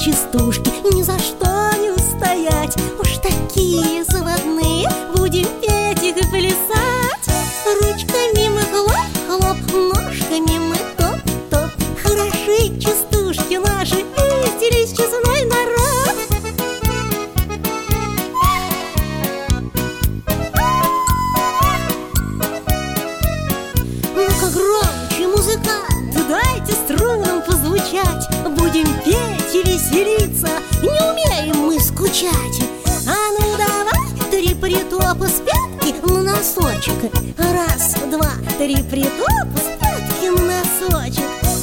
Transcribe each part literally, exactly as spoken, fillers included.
частушки, ни за что не устоять. Уж такие заводные, будем петь их и плясать. Ручками мы хлоп-хлоп, ножками мы топ-топ. Хороши частушки наши, веселись честной народ. Ну-ка громче, музыканты, дайте струнам позвучать. Будем петь и веселиться, не умеем мы скучать. А ну давай, три притопа с пятки на носочек. Раз, два, три притопа с пятки на носочек.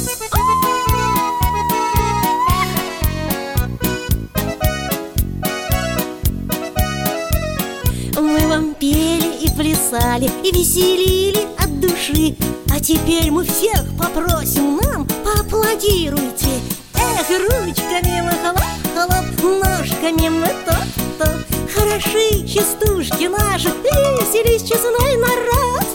Мы вам пели и плясали, и веселили от души. А теперь мы всех попросим, нам поаплодируйте. Эх, ручками мы хлоп-хлоп, ножками мы топ-топ. Хороши частушки наши, веселись честной народ.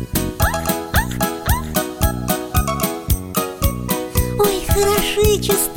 Ой, хороши частушки